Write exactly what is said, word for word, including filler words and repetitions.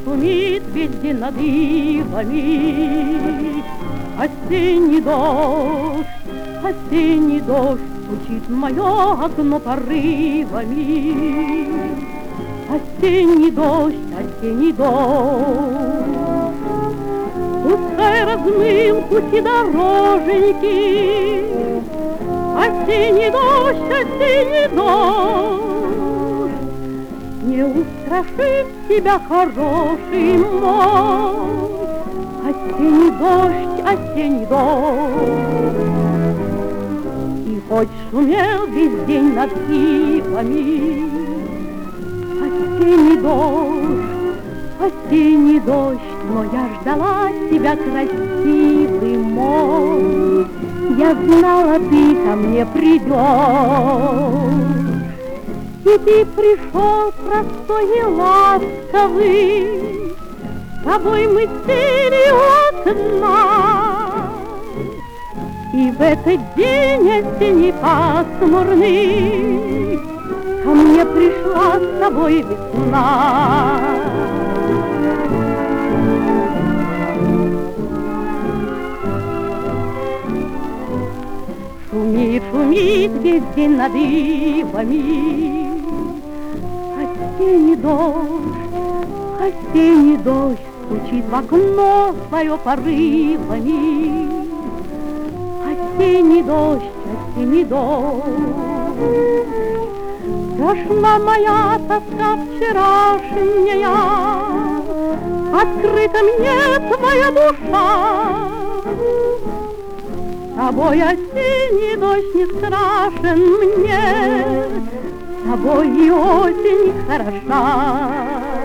шумит везде над ивами. Осенний дождь, осенний дождь стучит в мое окно порывами. Осенний дождь, осенний дождь, пускай размыл пути дороженьки. Осенний дождь, осенний дождь, не устрашит тебя хороший мой. Осенний дождь, осенний дождь, и хоть шумел весь день над ивами. Осенний дождь, осенний дождь, но я ждала тебя, красивый мой. Я знала, ты ко мне придешь, и ты пришел простой и ласковый. С тобой мы сели у окна, и в этот день осенний пасмурный ко мне пришла с тобой весна. Шумит, шумит весь день над ивами. Осенний дождь, осенний дождь стучит в окно свое порывами. Осенний дождь, осенний дождь, прошла моя тоска вчерашняя, открыта мне твоя душа. С тобой осенний дождь не страшен мне, с тобой и осень хороша.